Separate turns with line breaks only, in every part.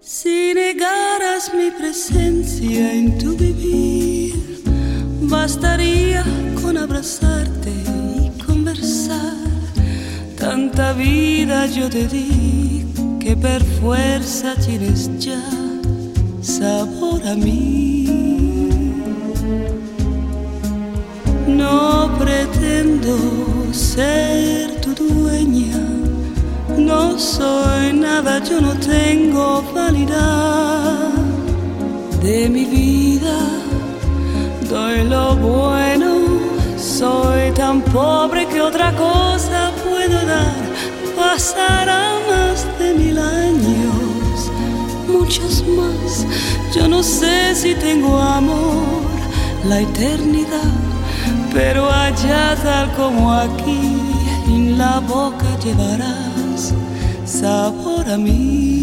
Si negaras mi presencia en tu vivir, bastaría con abrazarte y conversar. Tanta vida yo te di que por fuerza tienes ya sabor a mí. No pretendo ser tu dueña, no soy nada, yo no tengo vanidad. De mi vida doy lo bueno, soy tan pobre que otra cosa puedo dar. Pasará más de 1000 años, muchos más, yo no sé si tengo amor, la eternidad, pero allá tal como aquí, en la boca llevarás sabor a mí.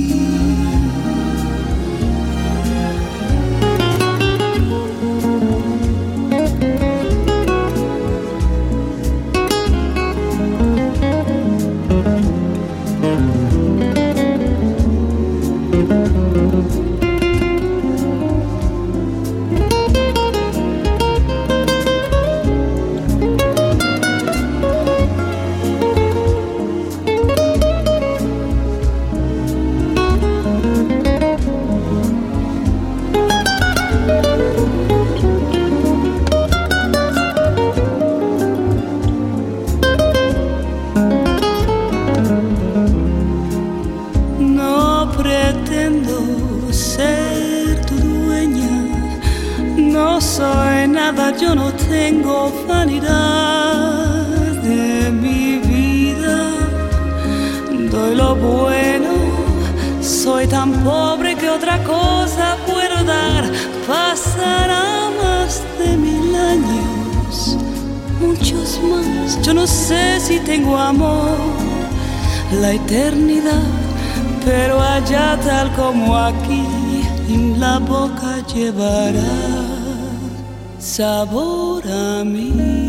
Pretendo ser tu dueña, no soy nada, yo no tengo vanidad. De mi vida doy lo bueno, soy tan pobre que otra cosa puedo dar. Pasará más de 1000 años, muchos más, yo no sé si tengo amor, la eternidad, pero allá tal como aquí, en la boca llevará sabor a mí.